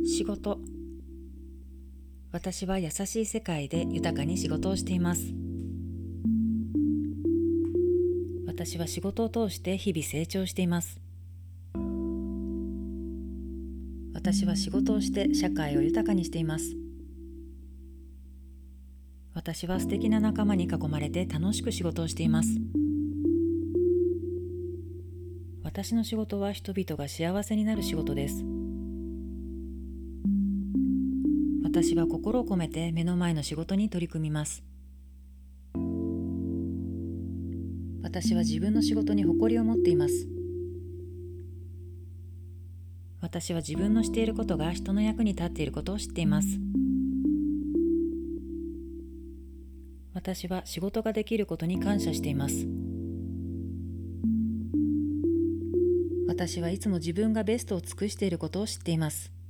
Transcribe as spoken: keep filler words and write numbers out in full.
仕事。私は優しい世界で豊かに仕事をしています。私は仕事を通して日々成長しています。私は仕事をして社会を豊かにしています。私は素敵な仲間に囲まれて楽しく仕事をしています。私の仕事は人々が幸せになる仕事です。私は心を込めて目の前の仕事に取り組みます。私は自分の仕事に誇りを持っています。私は自分のしていることが人の役に立っていることを知っています。私は仕事ができることに感謝しています。私はいつも自分がベストを尽くしていることを知っています。